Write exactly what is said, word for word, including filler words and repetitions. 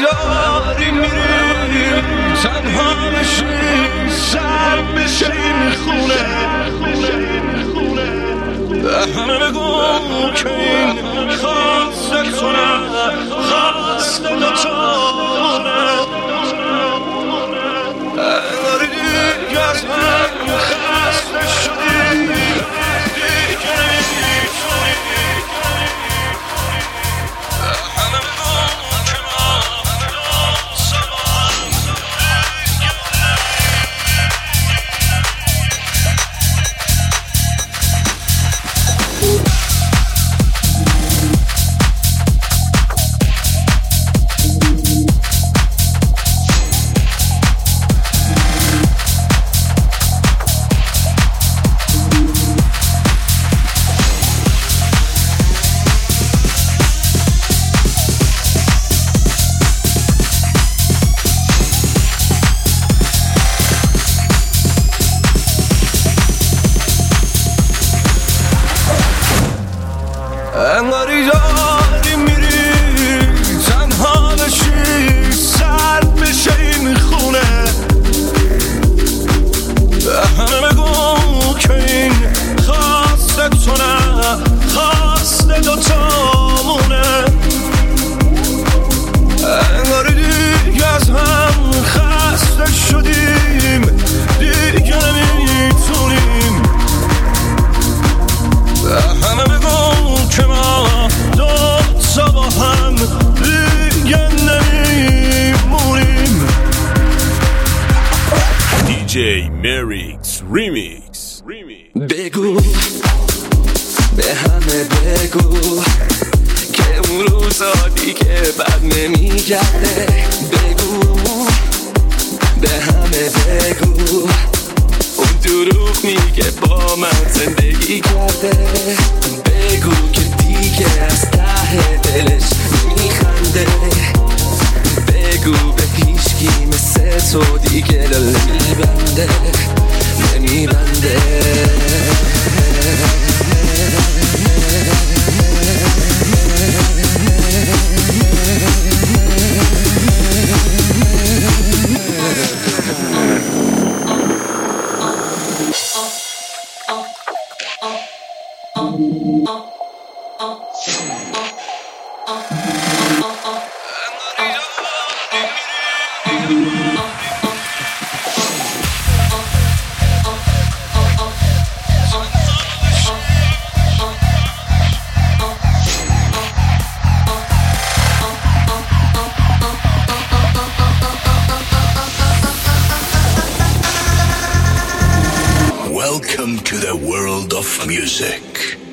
داری میری تنها بشی سر بشه این خونه به همه بگو که این خواست تو نه خواست دوتانه انگاری دیگه از من خسته شدی دیگه نمیتونی همه بگو که ما سوال انگاری داری میری تنها بشی سر بشه این خونه به همه بگو که این خواست تو نه خواست دوتامونه انگاری دیگه از هم خسته شدیم دیگه نمیتونیم به همه بگو که ما دو تا با هم دیگه نمیمونیم. دی جی مریکس ریمیکس بگو به همه بگو که اون روزا دیگه بد نمیگرده بگو به همه بگو اون دروغ میگه با من زندگی کرده بگو که دیگه از ته دلش میخنده بگو به هیچکی مثل تو دیگه دل نمیبنده نمیبنده Welcome to the world of music.